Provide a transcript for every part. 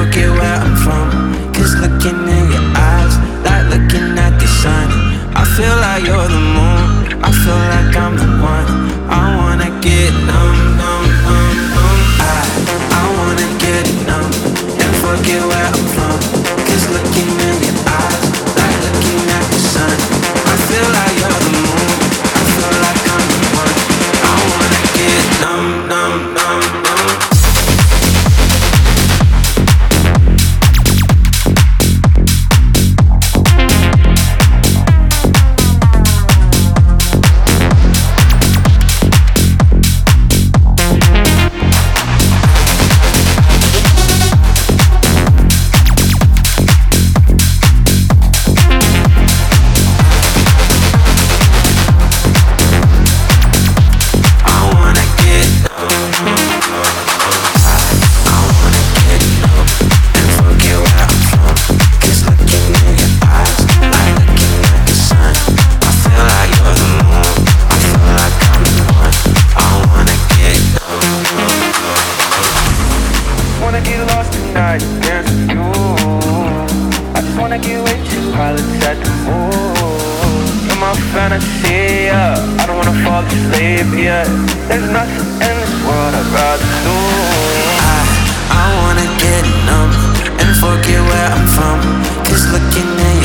forget where I'm from. Cause looking in your eyes, like looking at the sun. I feel like you're the moon, I feel like I'm the one. I wanna get numb, numb, numb, numb. I wanna get numb and forget where I'm from. Cause looking in your eyes, like looking at the sun. I feel like you're the moon, I feel like I'm the one. I wanna get numb, numb, numb, numb.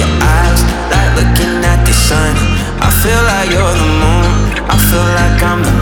I feel like you're the moon, I feel like I'm the